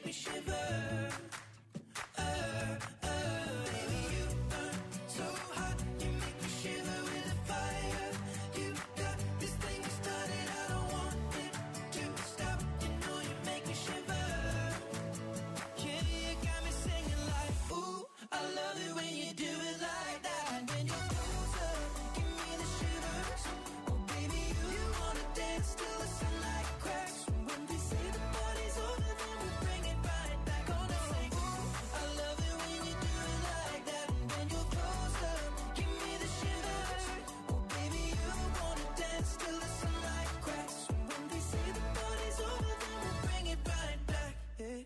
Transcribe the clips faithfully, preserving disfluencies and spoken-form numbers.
me shiver. Uh, uh, baby, you burn so hot, you make me shiver with the fire. You got this thing started, I don't want it to stop. You know you make me shiver. Yeah, you got me singing like, ooh, I love it when you do it like that. When you're closer, give me the shivers. Oh baby, you, you wanna dance till the sunlight cracks. When they say the party's over, then we bring it right back. Gonna say, ooh, I love it when you do it like that. And when you're closer, give me the shivers. Oh baby, you wanna dance till the sunlight cracks. When they say the party's over, then we bring it right back. Yeah.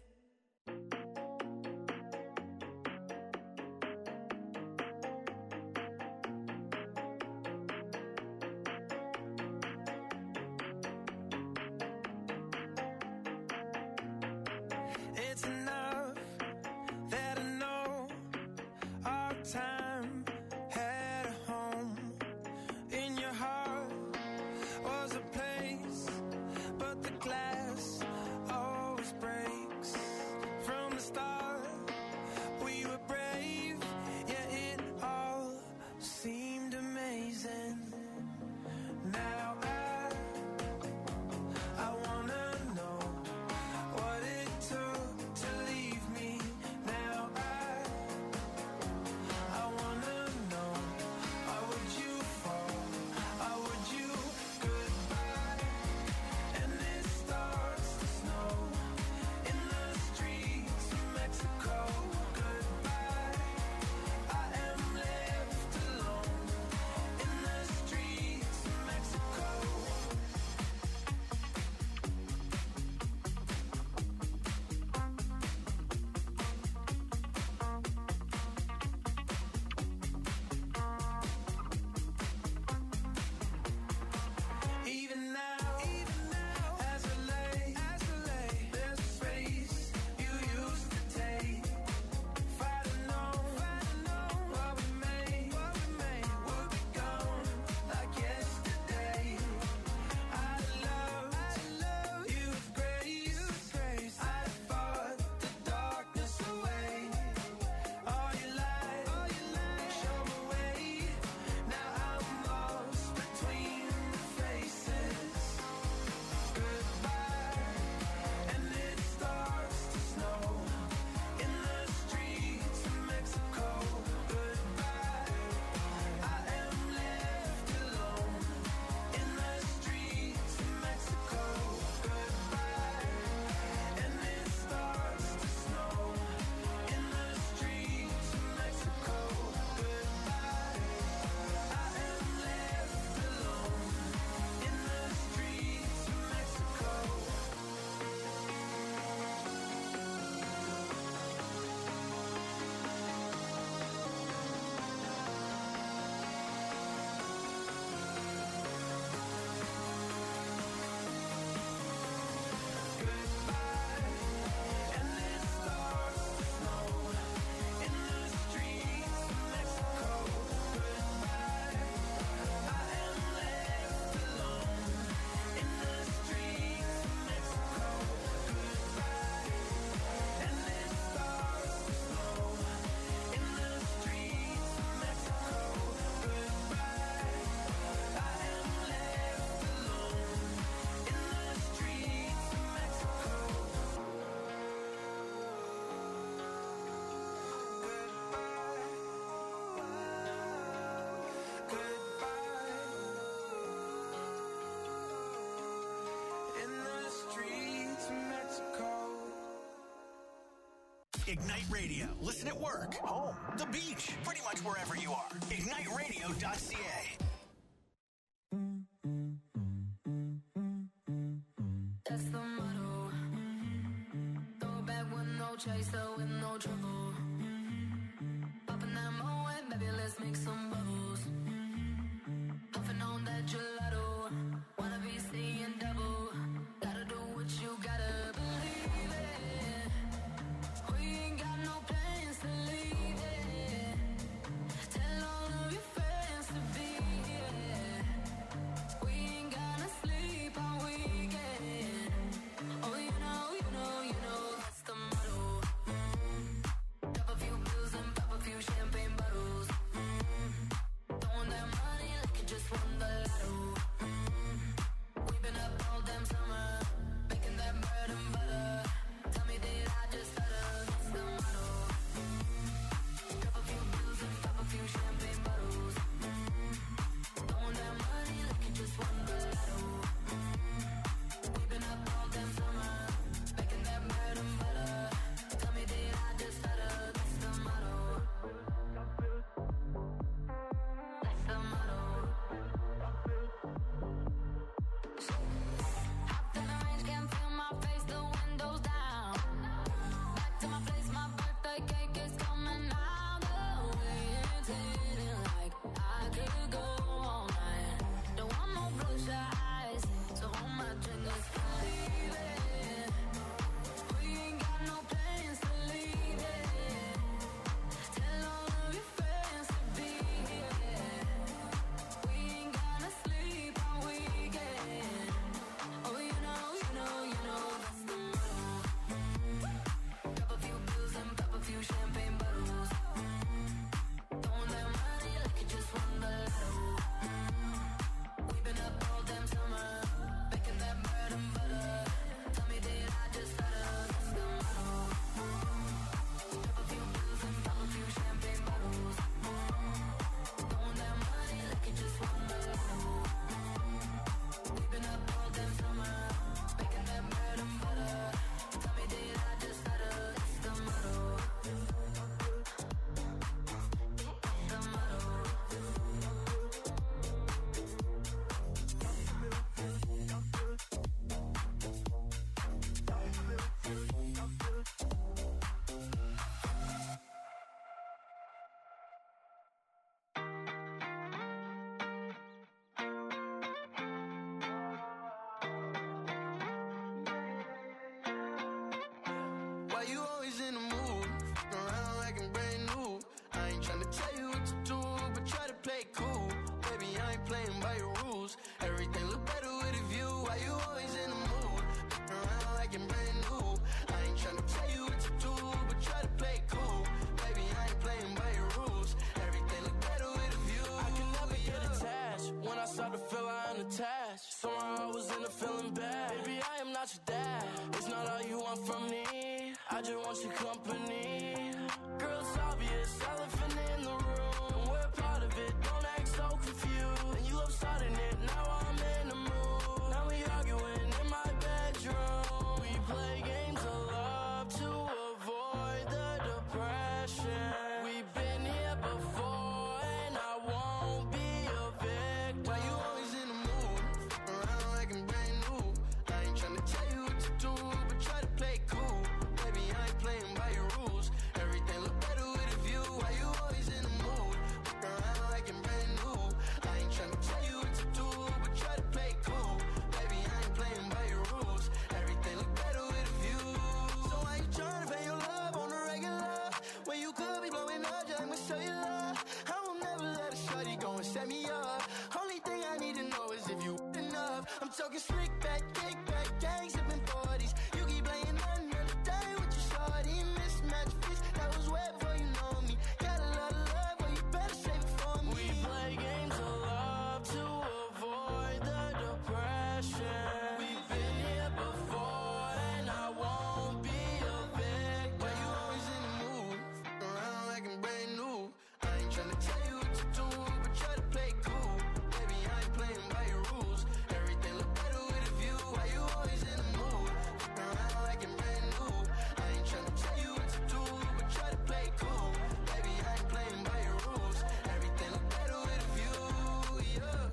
It's enough that I know our time had a home. In your heart was a place, but the glass always breaks. From the start, we were brave, yeah, it all seemed amazing. Now I, I wanna know what it took to leave me. Now I, I wanna know, why would you fall? Why would you goodbye? And it starts to snow in the streets of Mexico. Goodbye, I am left alone in the streets of Mexico. Even now, even now, as I lay, as I lay, there's a space you used to take. If I'd have known, if I'd have known what we made, what we made would be gone like yesterday. I'd love, I'd love you with grace, you with grace. I'd fought the darkness away. All your light, all your light, show me way. Now I'm lost between the faces. Goodbye, and it starts to snow in the streets of Mexico. Goodbye, I am left alone in the streets of Mexico. Goodbye, and it starts to snow in the streets of Mexico. Goodbye, I am left alone in the streets of Mexico. Goodbye, and it starts to snow in the streets of Mexico. Goodbye, I am left alone in the streets of Mexico. Goodbye, and it starts to snow in the streets of Mexico. Goodbye, I am left alone in the streets of Mexico. Goodbye, in the streets of Mexico. Ignite Radio. Listen at work, home, the beach, pretty much wherever you are. ignite radio dot c a. That's the motto. Throw it back with no chaser, with no trouble. Popping that Moet, baby, let's make some bubbles. Puffing on that gelato. Wanna be seeing double. Gotta do what you gotta believe it. We ain't got no plans to leave it. Tell all of your friends to be here. We ain't gonna sleep all weekend. Oh, you know, you know, you know that's the motto. tryna tell you what to do, but try to play it cool. Baby, I ain't playing by your rules. Everything look better with a view. Why you always in the mood? Around like you're brand new. I ain't tryna tell you what to do, but try to play it cool. Baby, I ain't playing by your rules. Everything look better with a view. I can never get attached. When I start to feel I'm attached, somehow I was in a feeling bad. Baby, I am not your dad. It's not all you want from me. I just want your company. Girl, it's obvious, elephant in the room, and we're part of it. Don't act so confused. And you love starting it. Now I'm in the mood. Now we arguing in my bedroom. We play games of love to avoid the depression. We've been here before, and I won't be a victim. Why you always in the mood? Around like I'm brand new. I ain't tryna tell you what to do, but try to play it cool. Baby, I ain't playing by your rules. Everything look better with a view. Why you always in the mood? Around like I'm brand new. I ain't tryna tell you what to do, but try to play it cool. Baby, I ain't playing by your rules. Everything look better with a view. So why you tryna pay your love on the regular? When you could be blowing up, just I'ma show you love. I will never let a shorty go and set me up. Only thing I need to know is if you enough. I'm talking slick back, kick back, gang sipping forties. You keep playing another day with your shorty. Mismatch fist, that was way before you know me. Got a lot of love, but you better save it for me. We play games of love to avoid the depression. We've been here before, and I won't be a victim. Why you always in the mood? Around like I'm brand new. I ain't tryna tell you what to do, but try to play it cool. Baby, I ain't playing by your rules. Everything look better with a view. Why you always in the mood? Around like I'm brand new. I ain't tryna tell you what to do, but try to play it cool. Baby, I ain't playing by your rules. Everything look better with a view, yeah.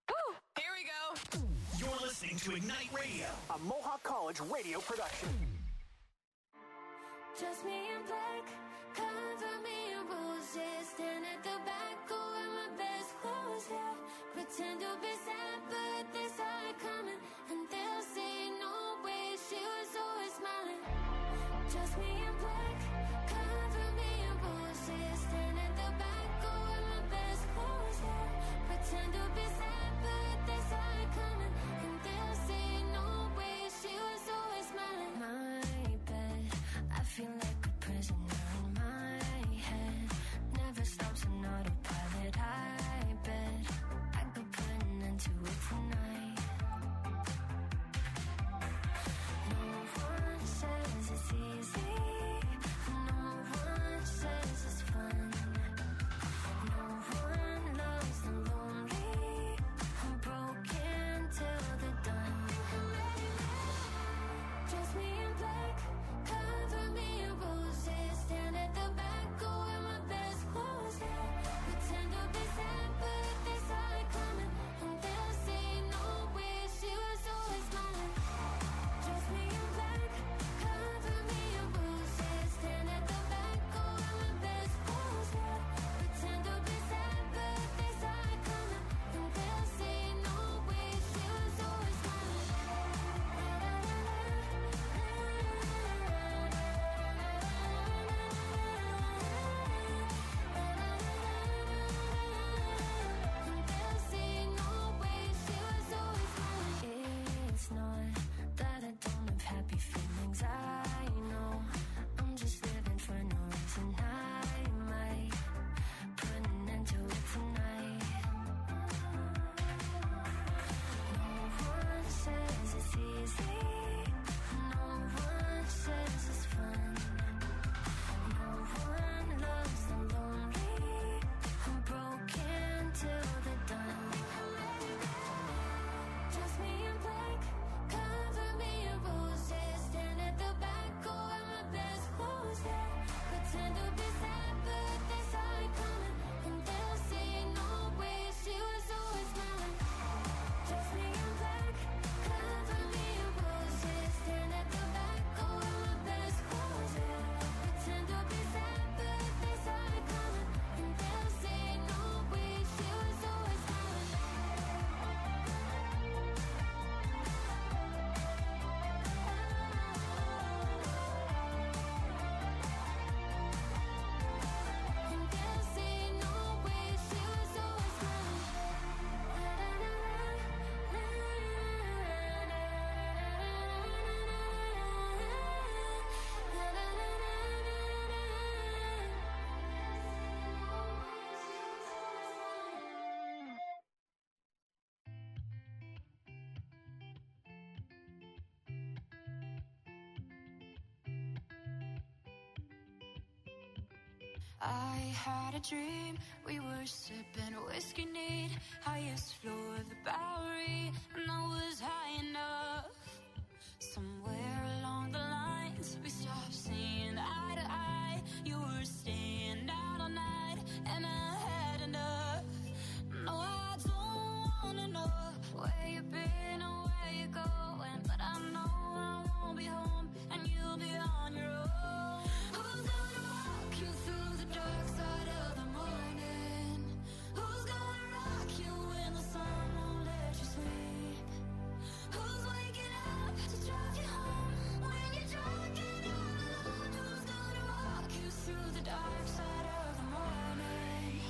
Here we go. You're listening to Ignite Radio, a Mohawk College radio production. Just me in black, cover me in roses. Stand at the back, go wear my best clothes, yeah. Pretend to be sad, but they saw it coming. And they'll say no way, she was always smiling. Just me in black, cover me in roses. Stand at the back, go wear my best clothes, yeah. Pretend to be sad, but they saw it coming. And they'll say no way, she was always smiling. My bed, I feel like a prisoner in my head. Never stops an autopilot. I bet I could put an end to it tonight. No one says it's easy. No one says it's fun. No one loves the lonely. I'm broken till they're done. Just me in black, cover me in I had a dream, we were sipping whiskey neat, highest floor of the Bowery, and I was high enough. Somewhere along the lines, we stopped seeing eye to eye. You were staying out all night, and I had enough. No, I don't wanna know where you've been or where you're going, but I know I won't be home, and you'll be on your own. Who's gonna walk you through the dark side of the morning? Who's gonna rock you when the sun won't let you sleep? Who's waking up to drive you home when you're drunk and all alone? Who's gonna walk you through the dark side of the morning?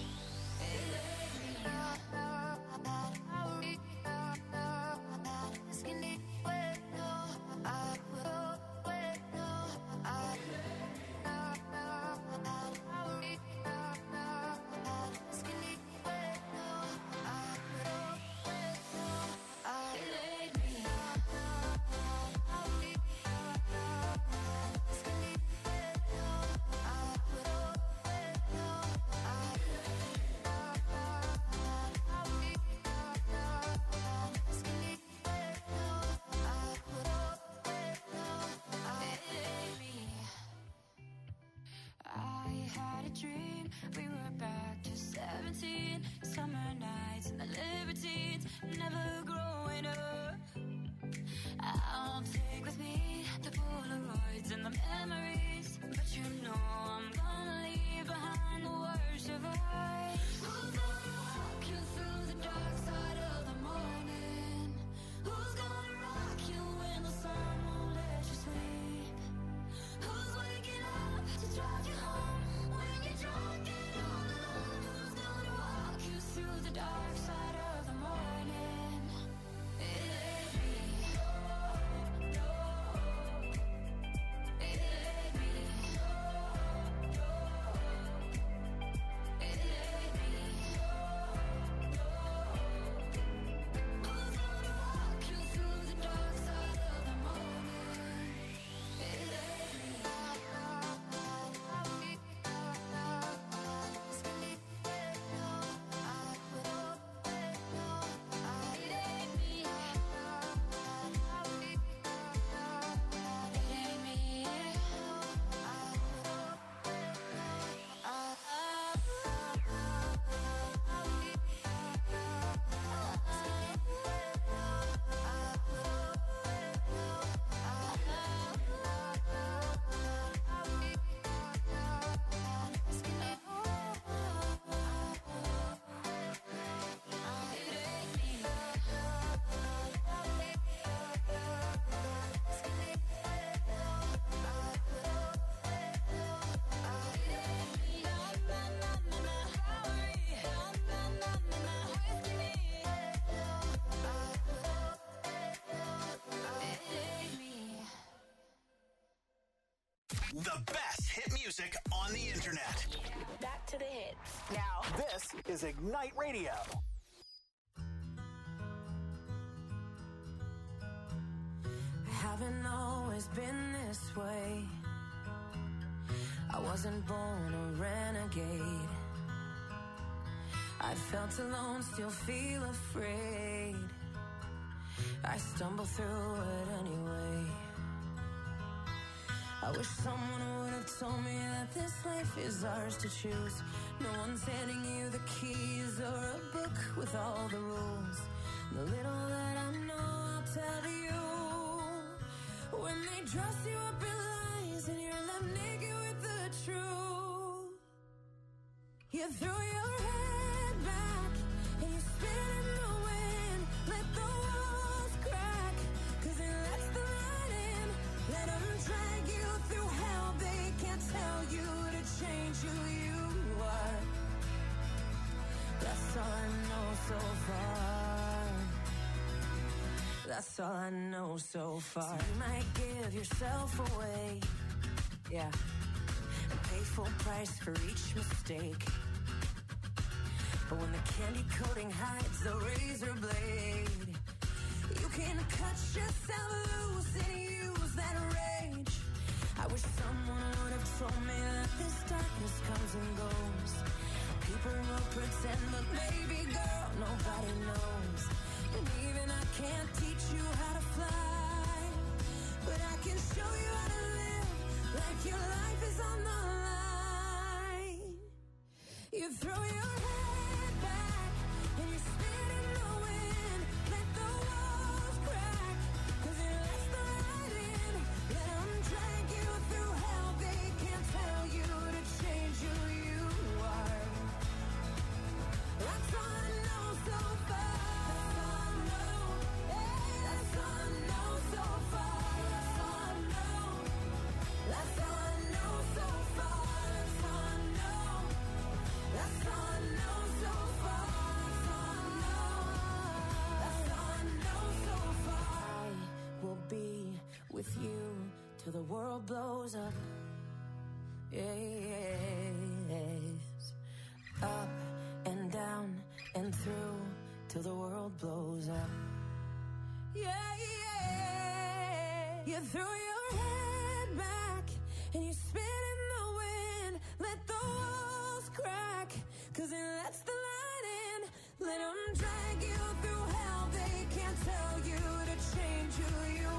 Dream, we were back to seventeen, summer nights and the libertines, never growing up. I'll take with me the Polaroids and the memories, but you know I'm gonna leave behind the worst of us. Who's gonna walk you through the dark side of the morning? Who's gonna rock you when the sun won't let you sleep? Who's waking up to drive you home when you're drunk and all alone? Who's gonna walk you through the dark side of the morning? It ain't me. No, no. It ain't me. No, no. It ain't me. No, no. Who's gonna walk you through the dark side of the morning? It ain't me. The best hit music on the internet. Back to the hits. Now, This is Ignite Radio. I haven't always been this way. I wasn't born a renegade. I felt alone, still feel afraid. I stumble through it anyway. I wish someone would have told me that this life is ours to choose. No one's handing you the keys or a book with all the rules. The little that I know, I'll tell you. When they dress you up in lies and you're left naked with the truth, you throw your head back and you spin in the wind. Let the walls crack, cause it lets the light in. Let them drag you through hell. They can't tell you to change who you are. That's all I know so far. That's all I know so far. So you might give yourself away, yeah, and pay full price for each mistake. But when the candy coating hides the razor blade, you can cut yourself loose and use that rage. I wish someone would have told me that this darkness comes and goes. People will pretend, but baby girl, nobody knows. And even I can't teach you how to fly, but I can show you how to live like your life is on the line. You throw your head back and you spin in the wind. Let the walls crack, cause it lets the light in. Let them drag you through hell. They can't tell you to change who you are. That's all I know so far. That's all I know so far. That's all I know. That's all I know so far. That's all I know. That's all I know so far. That's all I know. That's all I know so far. I will be with you till the world blows up. Yes. Up and down and through till the world blows up. Yeah, yeah. You throw your head back and you spin in the wind. Let the walls crack, cause it lets the light in. Let them drag you through hell. They can't tell you to change who you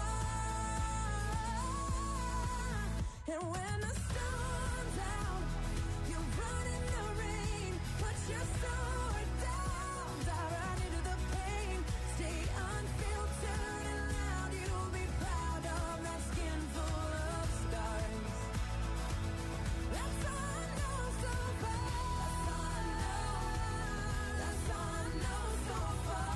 are. And when the sun's out, you run in the rain. Put your sword down, dive right into the pain. Stay unfiltered and loud. You'll be proud of that skin full of scars. That's all I know so far. That's all I know. That's all I know so far.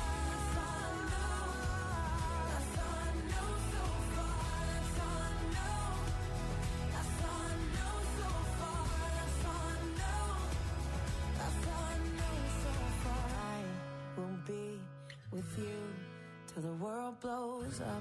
That's all I know. That's all I know so far. That's all I know. That's all I know so far. That's all I know. That's all I know so far. I will be with you till the world blows up.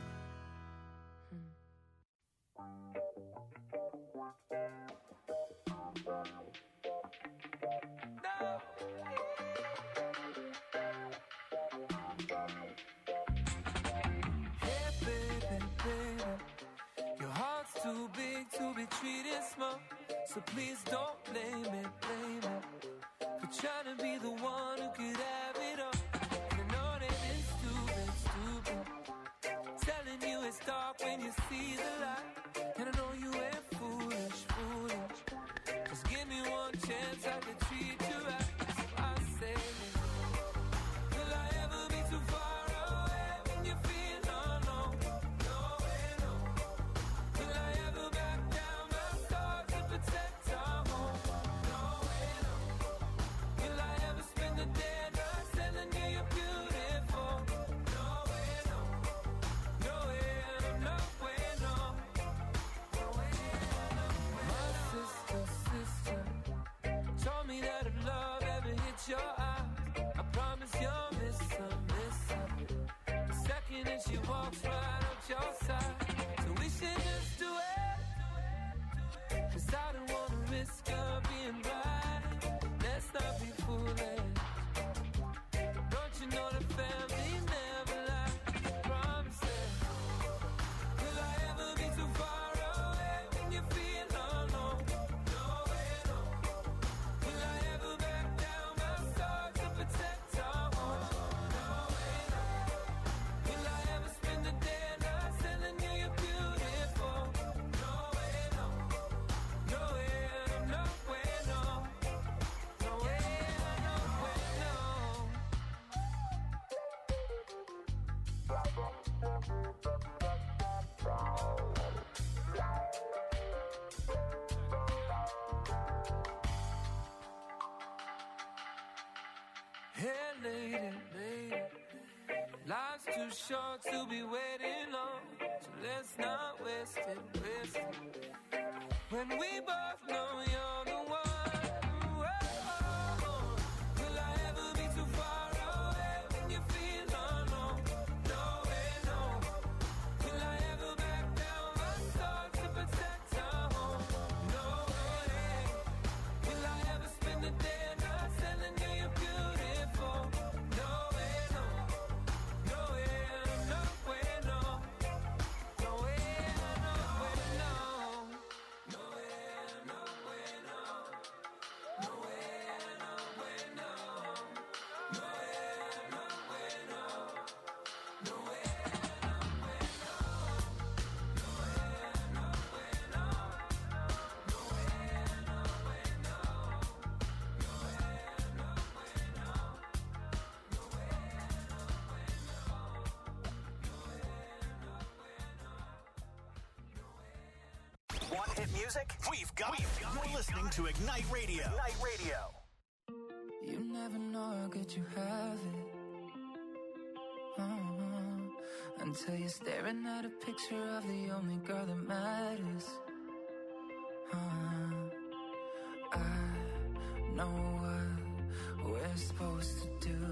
Hey, baby, baby, your heart's too big to be treated small. So please don't blame it, blame it for trying to be the one who could have it all. And I know that it's stupid, stupid, telling you it's dark when you see the light. And I know you ain't foolish, foolish. Just give me one chance, I can treat you right. So I say, will I ever be too far away when you feel alone? No way, no. Will I ever back down my sword to protect our home? No way, no. Will I ever spend the day not telling you you're beautiful? No way, no. No way, no, no way, no. No way, no. My sister, sister told me that if love ever hits your eyes, I promise you'll miss her, miss her. The second that she walks right up your side. So we should just do it, cause I don't wanna risk her being right. Let's not be foolish. Don't you know the family never lies? Promise it. Will I ever be too far away when you feel alone? No way, no. Will I ever back down my sword to protect our home? No way, no. Will I ever spend the day not telling you you're beautiful? No way, no. No way, no way, no. No way, no way, no. Hey, lady, lady, life's too short to be waiting long, so let's not waste it, waste it. When we both know you're the one. Whoa. Will I ever be too far away when you feel alone? No way, no. Will I ever back down my sword to protect our home? No way. Will I ever spend the day not telling you you're beautiful? No way, no. No way, no way, no. No way, no way, no. No way, no way, Want hit music? We've got it. You're listening to Ignite Radio. Ignite Radio. You never know how good you have it. Uh-huh. Until you're staring at a picture of the only girl that matters. Uh-huh. I know what we're supposed to do.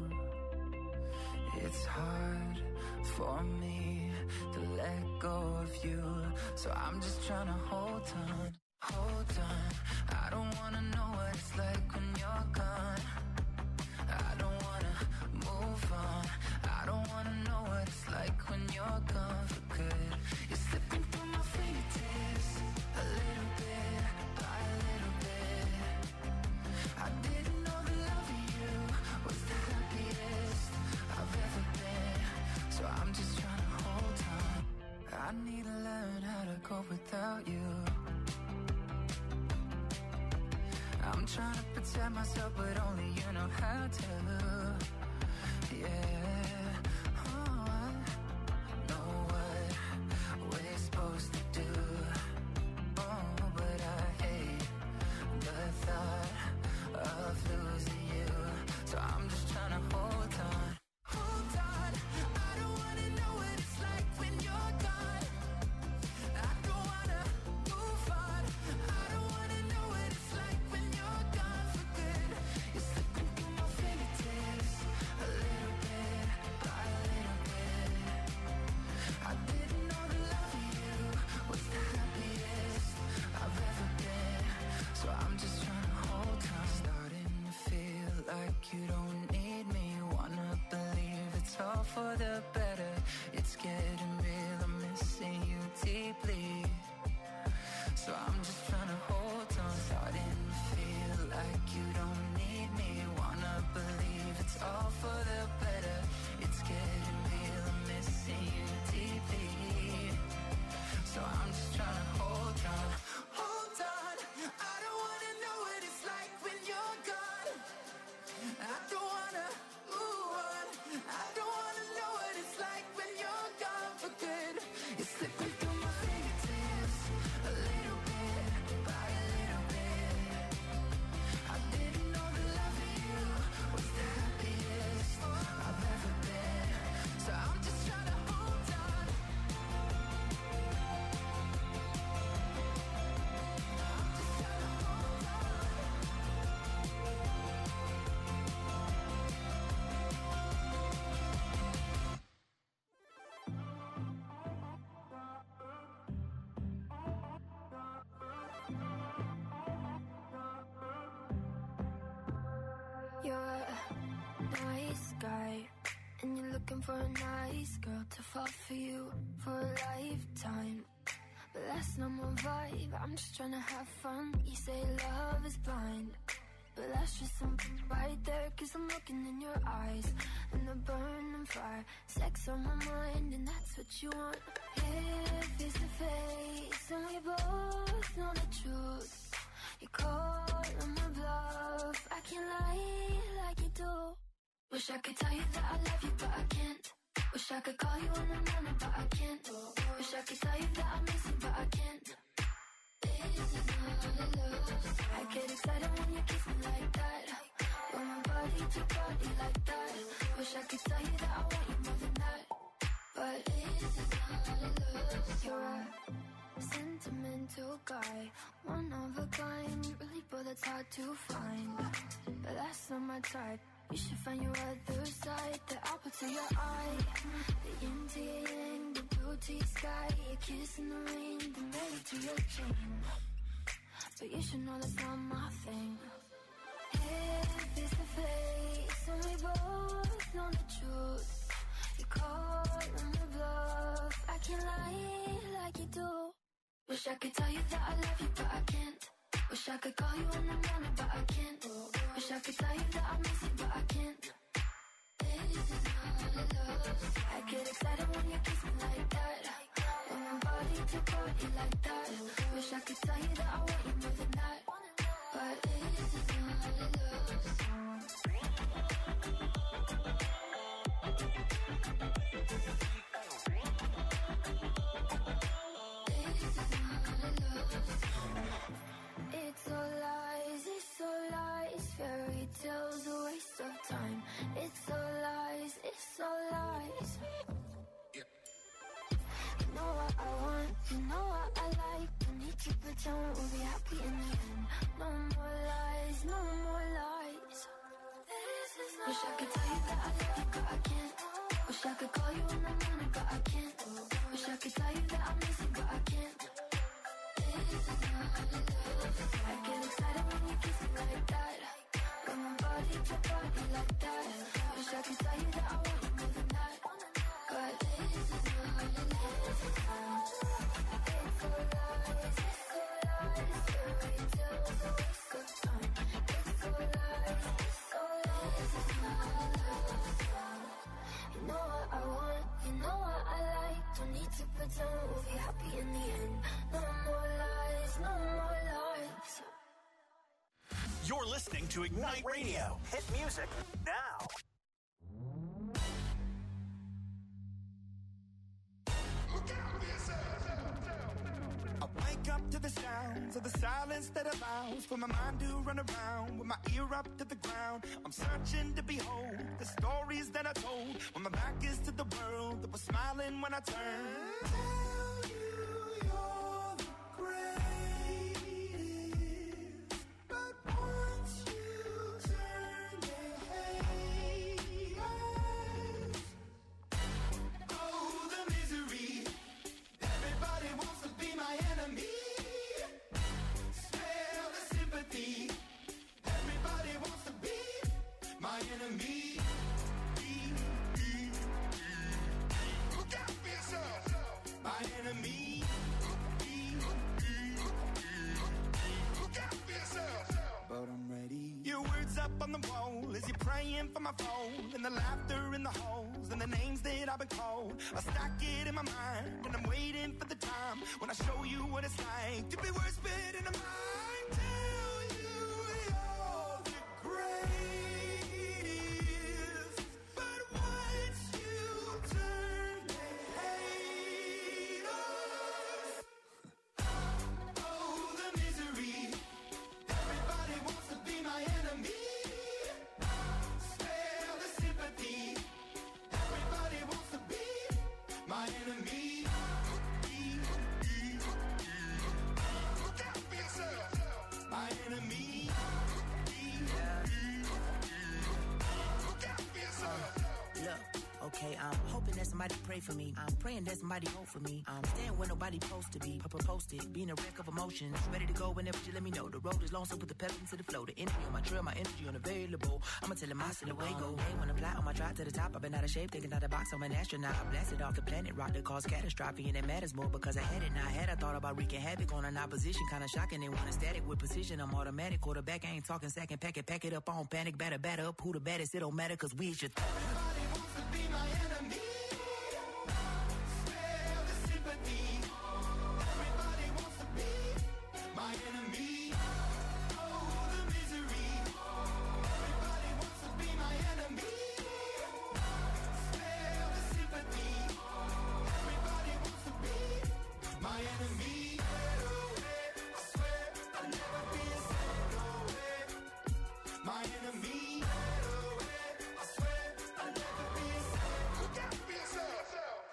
It's hard for me to let go of you, so I'm just trying to hold on, hold on. I don't wanna know what it's like when you're gone. I don't wanna move on. I don't wanna know what it's like when you're gone for good. You're slipping through my fingertips, a little bit by a little bit. I didn't know the love of you was the happiest I've ever been, so I'm just trying to hold on. I need to learn how to go without you. I'm trying to protect myself, but only you know how to. Yeah, oh, I know what we're supposed to do. Oh, but I hate the thought of losing you, so I'm just trying to hold on. Hold on, I don't wanna know what it's like when you're gone. I don't wanna move on. I don't wanna know what it's like when you're gone for good. You're slipping through my fingertips, a little bit by a little bit. I didn't know the love of you was the happiest I've ever been, so I'm just trying to hold on. Starting to feel like you don't need me. Wanna believe it's all for the better. It's getting real, I'm missing you deeply, so I'm just trying to hold on. Starting to feel like you don't need me. Wanna believe it's all for the better. It's getting real, I'm missing you deeply, so I'm just trying to hold on. Hold on, I don't wanna know what it's like when you're gone. I don't wanna move on. I don't wanna know what it's like when you're gone for good. You're slipping through my fingertips, a little bit by a little bit. I didn't know the love of you was the happiest I've ever been, so I'm just trying to hold on. I'm just trying to hold on. You're a nice guy, and you're looking for a nice girl to fall for you for a lifetime. But that's not my vibe, I'm just trying to have fun. You say love is blind, but that's just something right there. Cause I'm looking in your eyes, and the burning fire. Sex on my mind, and that's what you want. Here, face to face, and we both know the truth. You call on my bluff, I can't lie like you do. Wish I could tell you that I love you, but I can't. Wish I could call you in the morning, but I can't. Wish I could tell you that I miss you, but I can't. This is not love. I get excited when you kiss me like that. When my body to body like that. Wish I could tell you that I want you more than that, but this is not love. You're a sentimental guy, one of a kind, really, but that's hard to find. But that's not my type. You should find your other side, the apple to your eye, the yin to your yang, the blue to your sky, your kiss in the rain, the married to your chain. But you should know that's not my thing. Here, face to face, and we both know the truth. You call on the bluff, I can't lie like you do. Wish I could tell you that I love you, but I can't. Wish I could call you in the morning, but I can't. Wish I could tell you that I miss you, but I can't. This is not love. I get excited when you kiss me like that. When my body to body like that. Wish I could tell you that I want you more than that, but this is not love. This is not love. You know what I like. Don't need to pretend we'll be happy in the end. No more lies, no more lies. Wish I could tell you that I love you, but I can't. Wish I could call you in the morning, but I can't. Wish I could tell you that I miss you, but I can't. This is not love. I get excited when you kiss me like that. Got my body to body like that. Wish I could tell you that I want you more than that. But this is not love. It's so lies, it's so lies. Fairy tales, a waste of time. It's so lies, it's so lies. It's not love. You know what I want, you know what I like. Don't need to pretend we'll be happy in the end. No more lies, no more lies. You're listening to Ignite Radio. Hit music now. I wake up to the sounds of the silence that allows for my mind to run around with my ear up to the ground. I'm searching to behold the stories that I told when my back is to the world that was smiling when I turned. Tell you you're the greatest, but once you turn, they hate us. Oh, the misery. Everybody wants to be my enemy. Smell the sympathy. Everybody wants to be my enemy. Look out for yourself. My enemy. Look out for yourself. But I'm ready. Your words up on the wall as you're praying for my phone, and the laughter in the halls and the names that I've been called. I stack it in my mind and I'm waiting for the time when I show you what it's like to be worse fit in a mind. Tell you you're the greatest, but once you turn, they hate us. Oh, the misery. Everybody wants to be my enemy. Spare the sympathy. Everybody wants to be my enemy. Look out for yourself. My enemy. Look out for yourself. Look, okay, I'm hoping that somebody pray for me. I'm praying that somebody hope for me. I'm staying where nobody supposed to be. Papa posted, being a wreck of emotions. Ready to go whenever you let me know. The road is long, so put the pedal into the flow. The energy on my trail, my energy unavailable. I'ma tell him I see the way go. Hey, when I fly on my drive to the top, I've been out of shape, thinking out the box. I'm an astronaut. I blasted off the planet, rock that caused catastrophe, and it matters more because I had it. Now I had I thought about wreaking havoc on an opposition, kinda shocking. They want a static with precision. I'm automatic, quarterback. I ain't talking second, pack it, pack it up on panic, batter, batter up. Who the baddest? It don't matter, cause we is your th- Everybody wants to be my enemy. Spare the sympathy. Everybody wants to be my enemy. Oh, the misery. Everybody wants to be my enemy. Spare the sympathy. Everybody wants to be my enemy. I swear I'll never be a second away. My enemy. I swear I'll never be a second. Look out for yourself.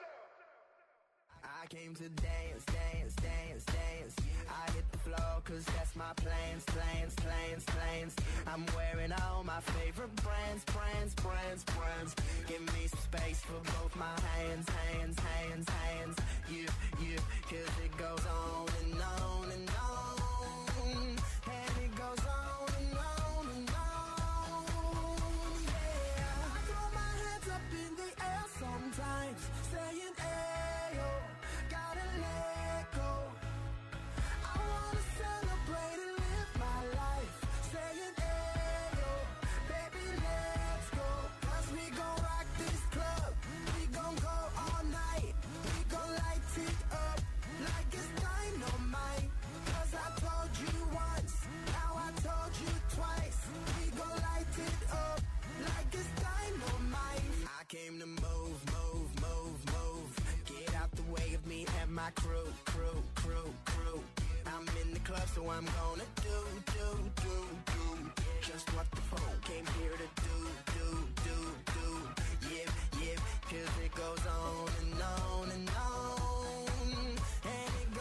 I came to dance, dance, dance, dance. I hit the floor cause that's my plans, plans, plans, plans. I'm wearing all my favorite brands, brands, brands, brands. Give me some space for both my hands, hands, hands, hands. You, you, cause it goes on and on and on. And it goes on and on and on. Yeah, I throw my hands up in the air sometimes, saying, ayo, gotta let go. I wanna celebrate and live my life, saying, ayo, baby, let's go. Cause we gon' rock this club, we gon' go all night. We gon' light it up like it's dynamite. Cause I told you once, now I told you twice. We gon' light it up like it's dynamite. I came to move, move, move, move. Get out the way of me and my crew, crew, crew, crew. I'm in the club, so I'm gonna do, do, do, do just what the phone came here to do, do, do, do. Yep, yep, cause it goes on and on and on. And it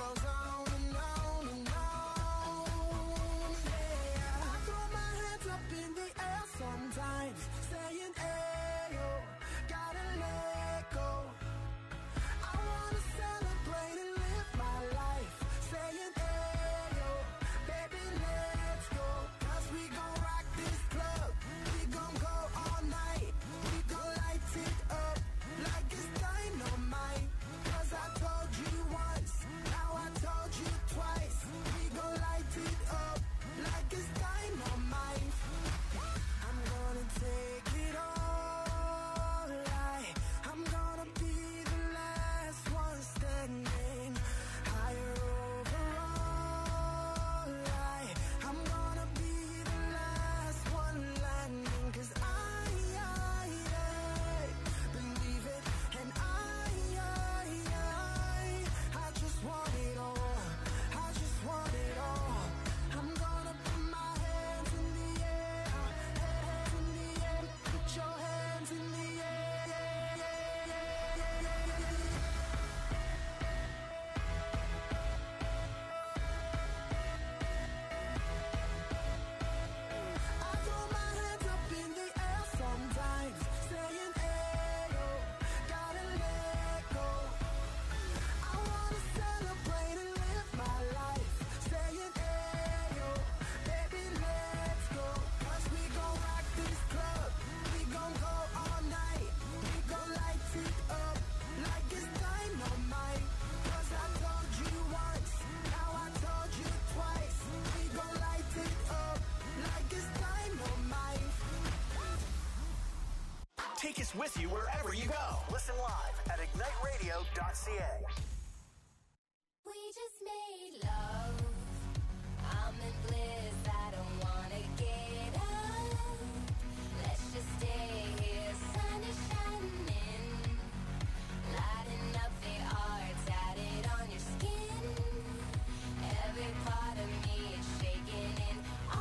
with you wherever you go. Listen live at ignite radio dot c a. We just made love. I'm in bliss. I don't wanna get up. Let's just stay here. Sun is shining, lighting up the arts. Add it on your skin. Every part of me is shaking in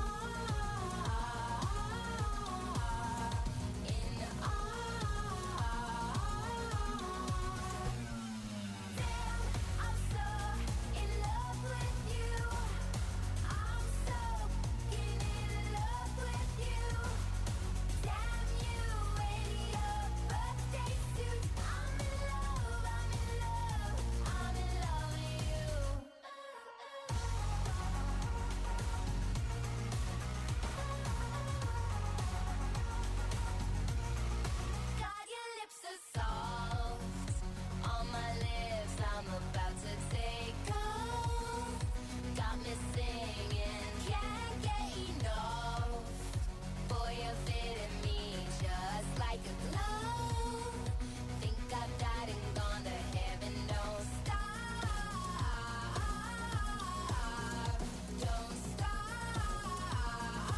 awe. In awe. Damn, I'm so in love with you. I'm so in love with you. Damn you, radio birthday suit. I'm in love, I'm in love, I'm in love with you. God, your lips are soft on my lips. I'm about to take off. Got me singing, can't get enough. Boy, you're fitting me just like a glove. Think I've died and gone to heaven. Don't stop, don't stop.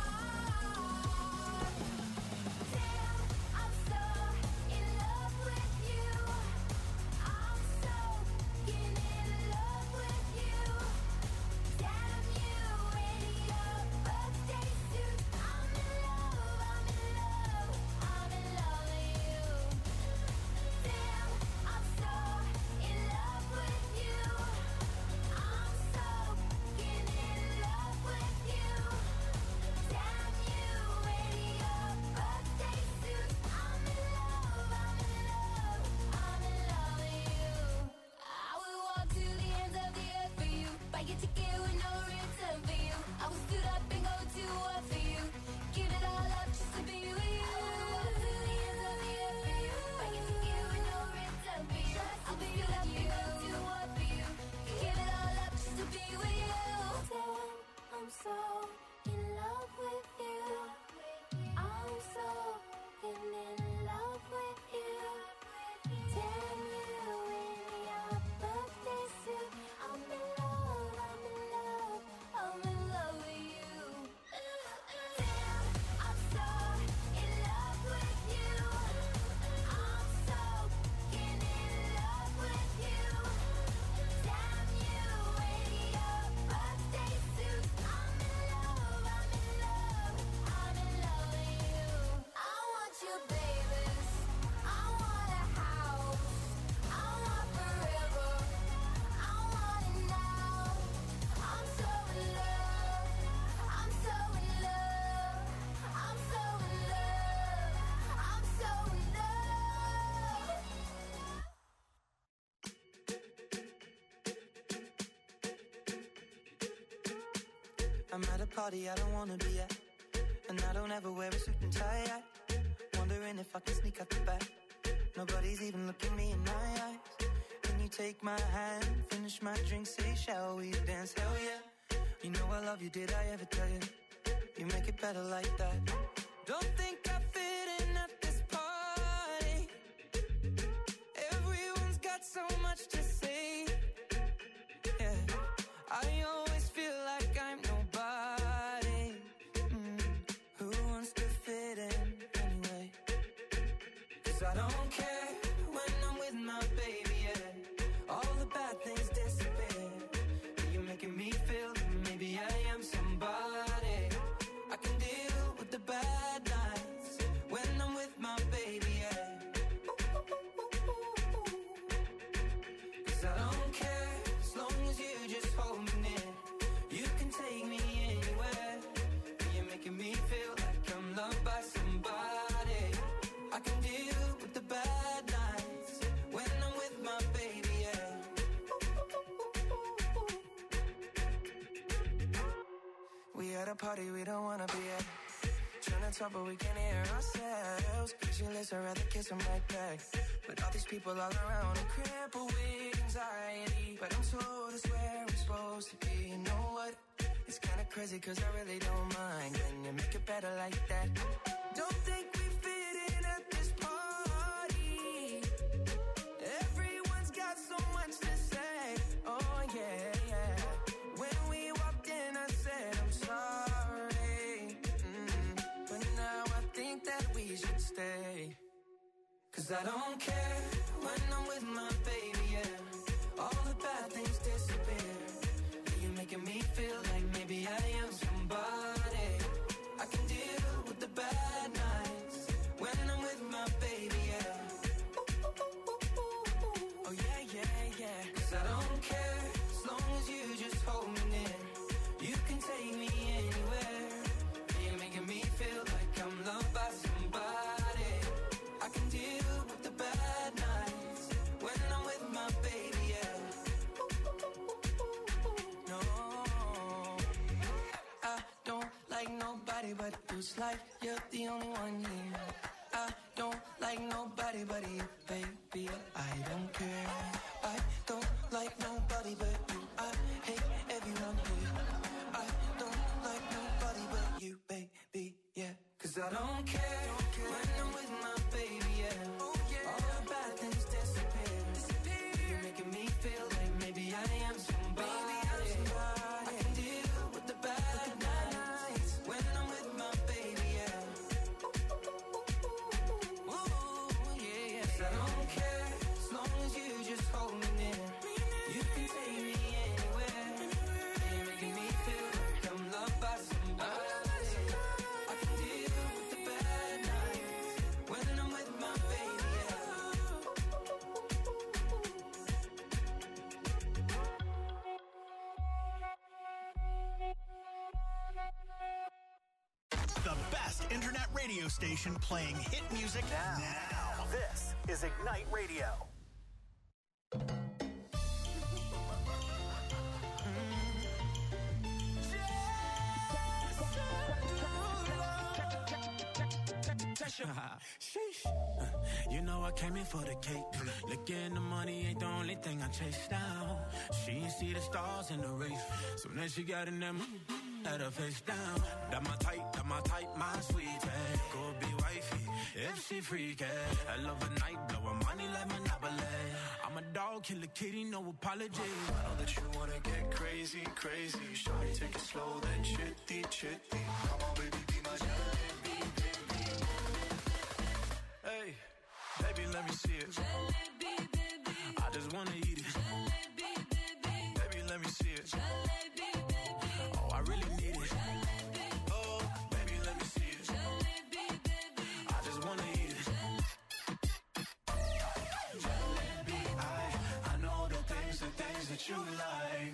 Damn, I'm so in love with you. I'm so in love with you. Damn you, radio birthday suit. I'm in love, I'm in love, I'm in love with you. Damn, I'm so in love with you. I'm so in love with you. Damn you, radio birthday suit. I'm in love, I'm in love, I'm in love with you. I would walk to the ends of the earth for you. Buy your ticket with no return for you. I would stood up and go to war for you. Give it all up just to be with you. I would walk to the ends of the earth for you. Buy your ticket with no return for you. I would stood up and go to war for you. Give it all up just to be with you. Damn, I'm so in love with you. I'm so in love with you. Damn you in your birthday suit. I'm in love, I'm in love, I'm in love with you. Damn, I'm so in love with you. I'm so in love with you. Damn you in your birthday suit. I'm in love, I'm in love, I'm in love with you. I want you, babies. I want a house. I want forever. I want it now. I'm so in love. I'm so in love. I'm so in love. I'm so in love. I'm at a party I don't wanna be at, and I don't ever wear a suit and tie. I wondering if I can sneak out the back. Nobody's even looking me in my eyes. Can you take my hand, finish my drink, say shall we dance? Hell yeah. You know I love you, did I ever tell you? You make it better like that. Don't think I fit in at this party. Everyone's got so much to say. Yeah, I always feel like I'm nobody. Mm, who wants to fit in anyway? 'Cause I don't care when I'm with my baby, yeah. All the bad things disappear. You're making me feel that maybe I am somebody. I can deal with the bad nights when I'm with my baby, yeah. 'Cause I don't care as long as you just hold me near. You can take me anywhere. You're making me feel like I'm loved by somebody. I can deal with the bad nights when I'm with my baby, yeah. We at a party we don't wanna be at. Trying to talk but we can't hear ourselves. Pictureless, I'd rather kiss them right back. But all these people all around are crippled with anxiety. But I'm told it's where I'm supposed to be. You know what? It's kinda crazy 'cause I really don't mind. Can you make it better like that? Don't think we fit in at this party. Cause I don't care when I'm with my baby, yeah. All the bad things disappear. You're making me feel like maybe I am somebody. I can deal with the bad nights when I'm with my baby, yeah. Oh yeah, yeah, yeah. Cause I don't care as long as you just hold me near. You can take me anywhere. You're making me feel like I'm loved by somebody. I can deal with the bad nights when I'm with my baby, yeah. No, I don't like nobody but you. It's like you're the only one here. I don't like nobody but you, baby. I don't care. I don't like nobody but you. I hate everyone here. I don't like nobody but you, baby, yeah. Cause I don't care, when I'm with my baby, yeah. All the bad things disappear. You're making me feel like maybe I am somebody. I can deal with the bad nights when I'm with my baby, yeah. Ooh, yeah, yeah. 'Cause I don't care as long as you just hold me near. You can take me anywhere. You're making me feel like I'm loved by somebody. I can deal with the bad nights when I'm with my baby, yeah. The best internet radio station playing hit music now. now. This is Ignite Radio. Sheesh. Uh, You know I came in for the cake. Looking the money ain't the only thing I chase down. She ain't see the stars in the race. So then she got in them, had her face down. That my type, that my type, my sweetie. Go be wifey, if she freaky. I love a night, blowin' money like Monopoly. I'm a dog, kill a kitty, no apology. I know that you wanna get crazy, crazy. Shawty, take it slow, then chitty, chitty. Come on, baby, be my jalebi, baby. Hey, baby, let me see it. Jalebi, baby. I just wanna eat it. Jalebi, baby. Baby, let me see it. Jalebi, baby. Oh, I really need it. Jalebi, Oh, baby, let me see it. jalebi, baby. I just wanna eat it. Jalebi, I, I know the things, the things that you like.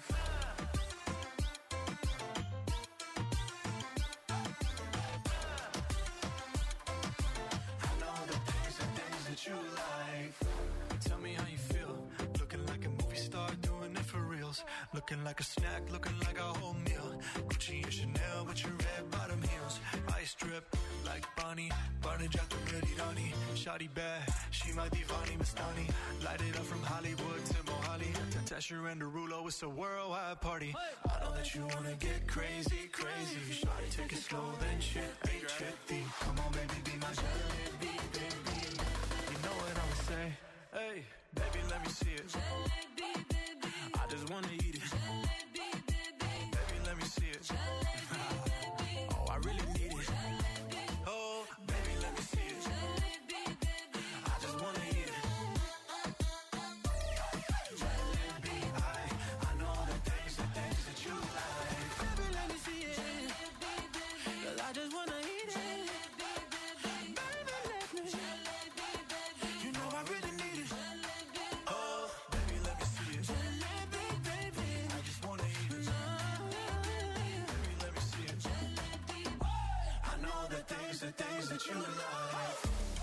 I know the things, the things that you like. Tell me how you feel. Looking like a movie star, doing it for reals. Looking like a snack, looking like a whole meal. Gucci and Chanel with your red bottom heels. Ice drip like Bonnie, Barney Jack the Ready Donnie. Shawty bad, she my divani Mastani. Light it up from Hollywood to Mohali. Tasha and Derulo, it's a worldwide party. I know that you wanna get crazy, crazy. Shawty, take it slow, then chitty, chitty. Come on, baby, be my jalebi, baby. You know what I'ma say? Hey, baby, let me see it. Jalebi, baby. I just wanna eat it. Jalebi, baby. Baby, let me see it. Jalebi, baby. Oh, I really need it. Jalebi, Oh, baby, let me see it. jalebi, baby. I just wanna eat it. Jalebi, I, I know the things, the things that you like. Baby, let me see it. Jalebi, baby. 'Cause I just wanna eat it. Jalebi, baby. Baby, let me. Jalebi, baby. You know I really need it. Jalebi, Oh, baby, let me see it. jalebi, baby. I just wanna eat it. Baby, let me see it. Jalebi. I know the things, the things that you like.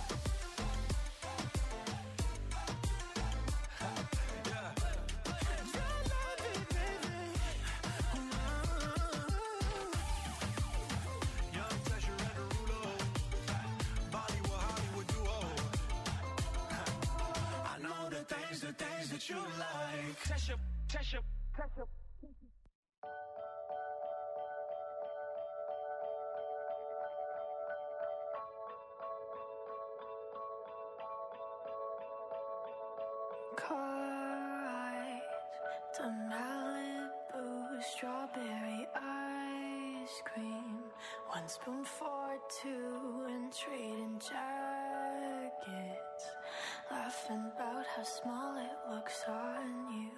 Yeah. Jalebi, baby. Young Tasha and Derulo. Bollywood, Hollywood duo. I know the things, the things that you like. Tasha, Tasha, Tasha. Car ride to Malibu, strawberry ice cream, one spoon for two, and trading jackets. laughing about how small it looks on you.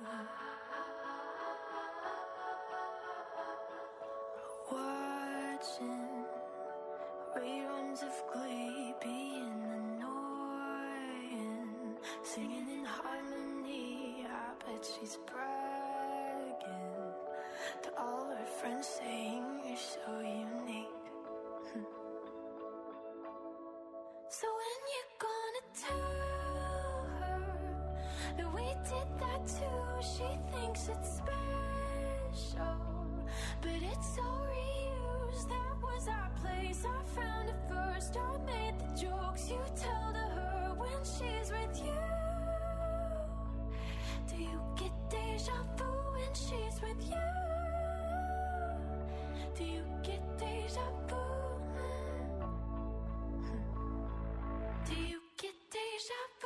Watching reruns of Glee being annoying, singing in harmony. I bet she's bragging to all her friends, saying you're so unique. So when you gonna tell her that we did that too? She thinks it's special, but it's all reused. That was our place, I found it first. I made the jokes you tell to her when she's with you. Do you get deja vu when she's with you? Do you get deja vu? Do you get deja vu?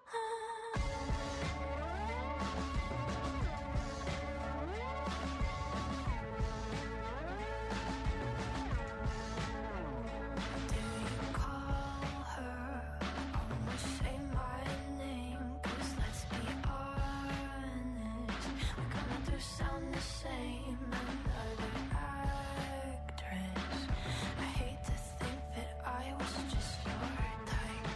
Do you call her? Almost say my name, 'cause let's be honest, we kinda do sound the same. Another actress. I hate to think that I was just your type.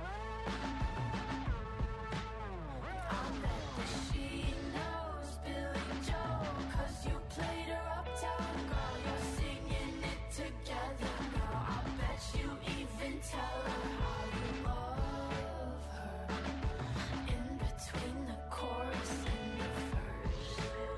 I bet that she knows Billy Joel, 'cause you played her uptown girl. You're singing it together now. I bet you even tell her how you love her in between the chorus and the verse.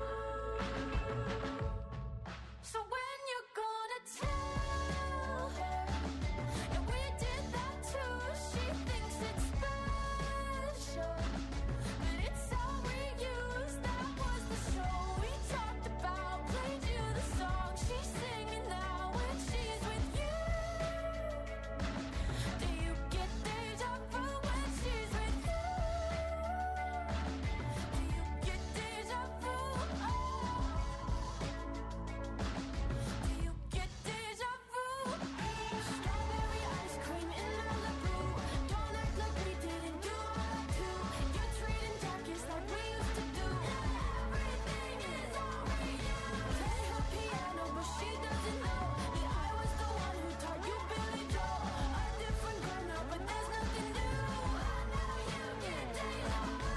So when you're gonna tell her that we did that too? She thinks it's special, but it's all reused. That was the show we talked about. Played you the song she's singing now when she's with you. Do you get deja vu when she's with you? Do you get deja vu? Oh. Do you get deja vu? Strawberry ice cream in Malibu. Don't act like we didn't do all that too. You're treating darkest like we used to do. Everything is all reused. Play her piano, but she doesn't know that I was the one who taught you Billy Joel. A different girl now, but there's nothing new. I know you get deja vu.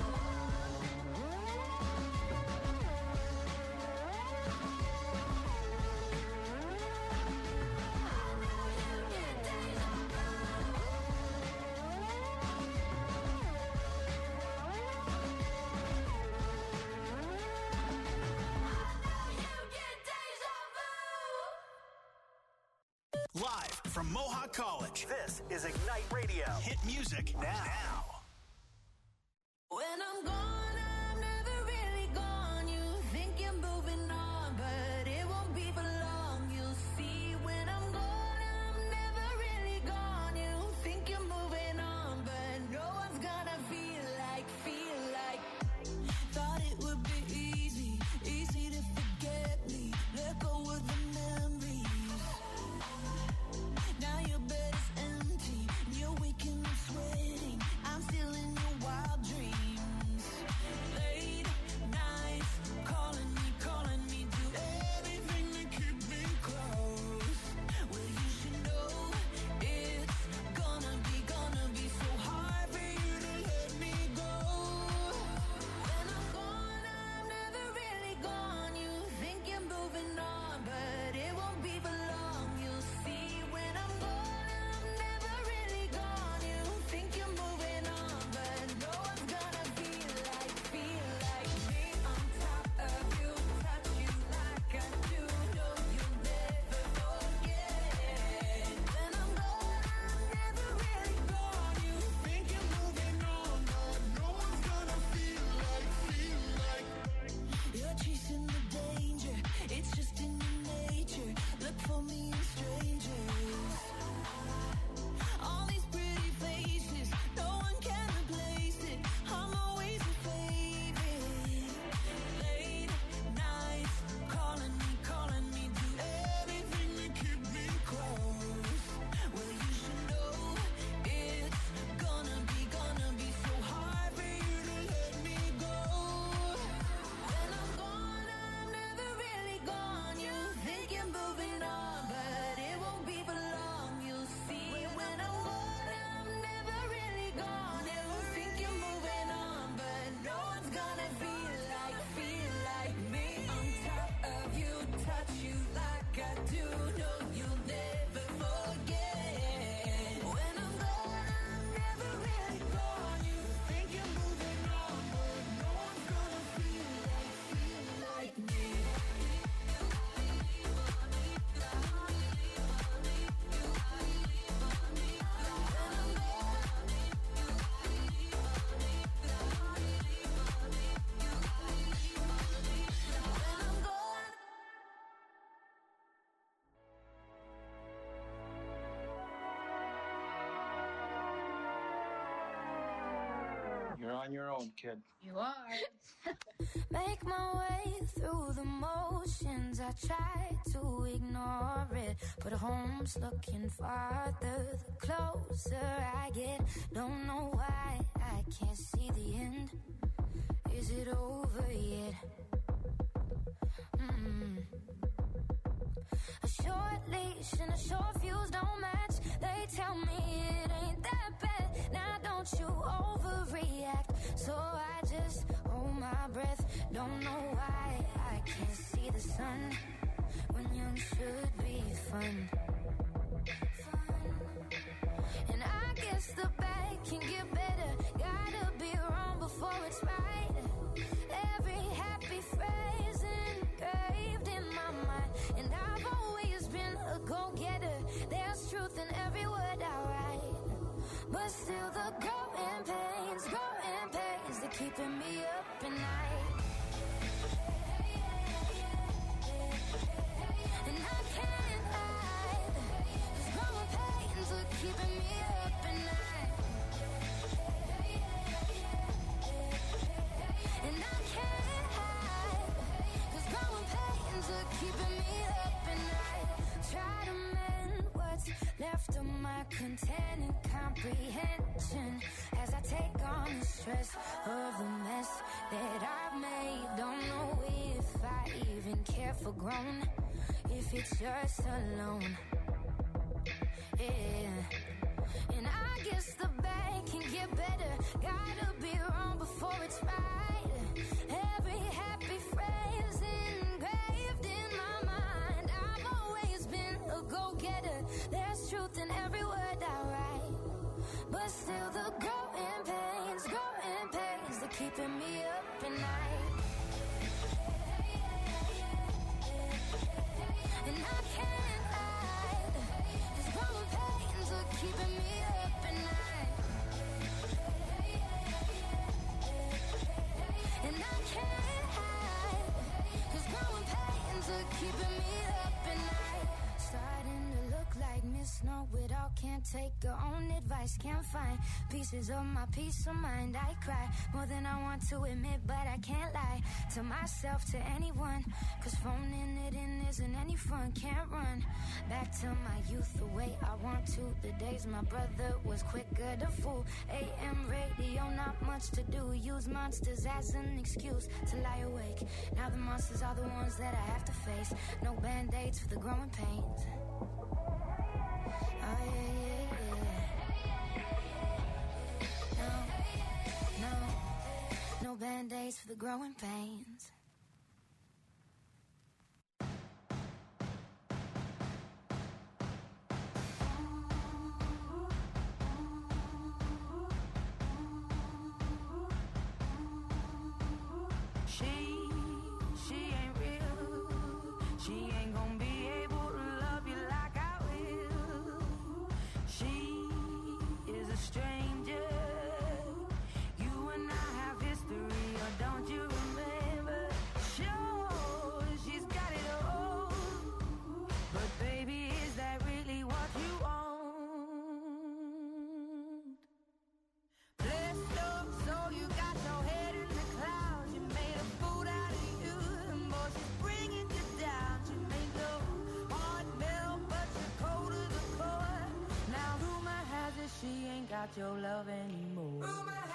Live from Mohawk College, this is Ignite Radio. Hit music now. When I'm gone, I'm never really gone. You think you're moving on, but it won't be for long. You'll see when I'm gone, I'm never really gone. You think you're moving on, but no one's gonna feel like, feel like. Thought it would be easy, easy to forget me. Let go of the memories. Now your bed is empty, you're waking up sweating. I'm on your own, kid. You are. Make my way through the motions. I try to ignore it, but home's looking farther the closer I get. Don't know why I can't see the end. Is it over yet? Mm. A short leash and a short fuse don't match. They tell me it ain't that bad. Now don't you overreact. So I just hold my breath. Don't know why I can't see the sun when young should be fun. Fun. And I guess the bad can get better. Gotta be wrong before it's right. Every happy phrase engraved in my mind. And I've always been a go-getter. There's truth in every word I write. But still the growing pains, growing pains, they're keeping me up at night. And I can't hide, 'cause growing pains are keeping me up at night. And I can't hide, 'cause growing pains are keeping me up at night. Try to mend what's left of my containing comprehension as I take on the stress of the mess that I've made. Don't know if I even care for grown, if it's just alone. Yeah. And I guess the bad can get better. Gotta be wrong before it's right. Every happy phrase engraved in my mind. I've always been a go-getter. There's truth in every word I write. But still the growing pains, growing pains, they're keeping me up at night. And I can't hide, 'cause growing pains are keeping me up at night. And I can't hide, 'cause growing pains are keeping me up at night. Starting to look like Miss Know-It-All. Can't take her own advice. Can't find pieces of my peace of mind. I cry more than I want to admit, but I can't lie to myself, to anyone, 'cause phoning it in isn't any fun. Can't run back to my youth the way I want to. The days my brother was quicker to fool. A M radio, not much to do. Use monsters as an excuse to lie awake. Now the monsters are the ones that I have to face. No band-aids for the growing pains. Oh yeah, yeah, yeah. No, no, no band-aids for the growing pains. She, she ain't real. She ain't gonna be able to love you like I will. She is a stranger. You and I have history, or don't you remember? Sure, she's got it all. But baby, is that really what you want? Blessed up, so you got your head in the clouds. You made a fool out of you, and boy, she's bringing you down. She made your heart melt, but you're cold to the core. Now rumor has it she ain't got your love anymore. Rumor